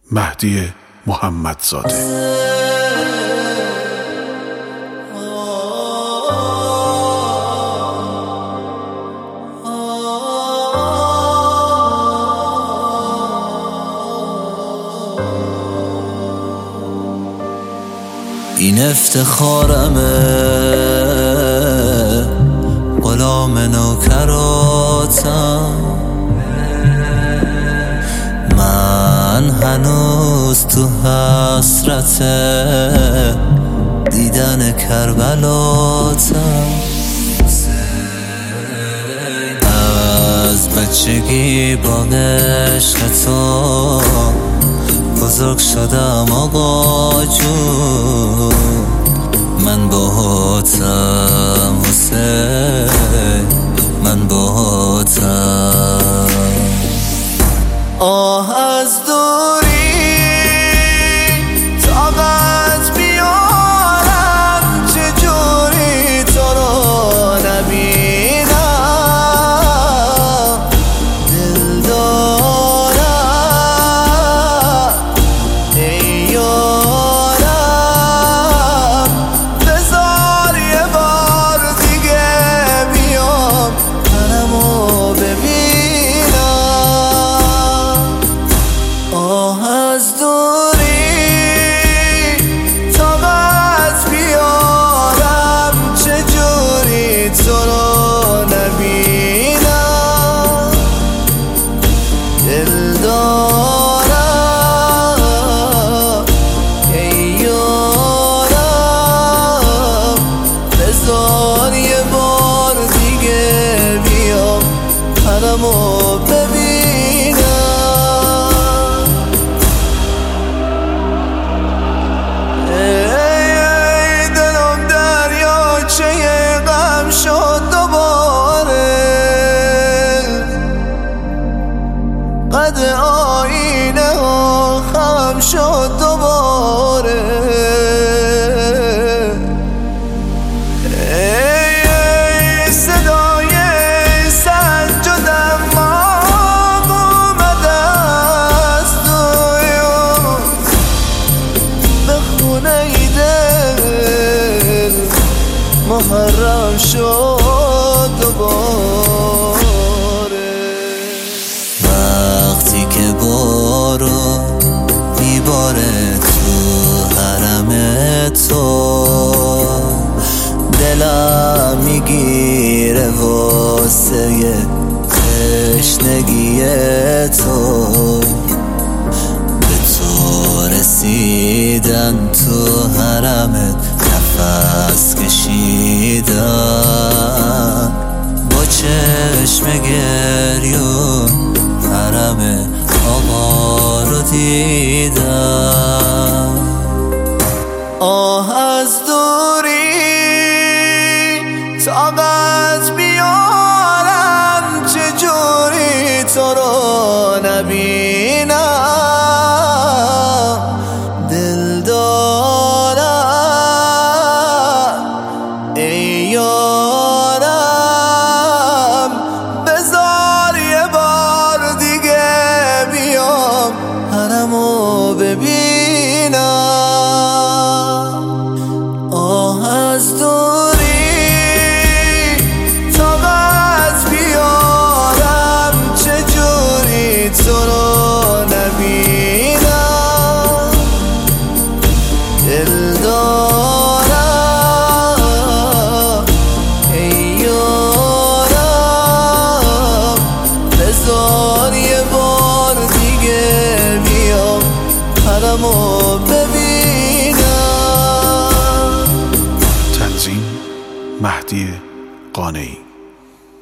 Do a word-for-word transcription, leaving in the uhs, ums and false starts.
مهدی محمدزاده. این افتخارمه غلام نوکراتم، من هنوز تو حسرت دیدن کربلاتم. از بچگی با عشق تو بزرگ شدم آقا جون، من باهاتم حسین، من باهاتم. آه از دوری طاقت بیارم، چجوری تو رو نبینم، دل دارم ای یارم، بذار یه بار دیگه بیام منمو ببینم. آه از دوری طاقت بیارم، چجوری تو رو نبینم، دل دارم ای یارم، بذار یه بار دیگه بیام منمو ببینم. شد دوباره قد آینه ها خم شد دوباره، ای ای صدای سنجدم مام اومده از دویون به خونه ای دل محرم شد دوباره. وقتی که بارون میباره تو حرم تو، دلم میگیره واسه تشنگی تو، به تو رسیدن تو حرمت نفس کشیدن، با چشم گریون حرم آقا رو دیدن. آه از دوری طاقت بیارم، چجوری تو رو نبینم، دل دارم ای یارم، بذار یه بار دیگه بیام حرمو ببینم. آه از دوری طاقت بیارم، چجوری تو رو نبینم، دل دارم ای یارم، بذار یه بار دیگه بیام حرمو ببینم. تنظیم مهدی قانعی.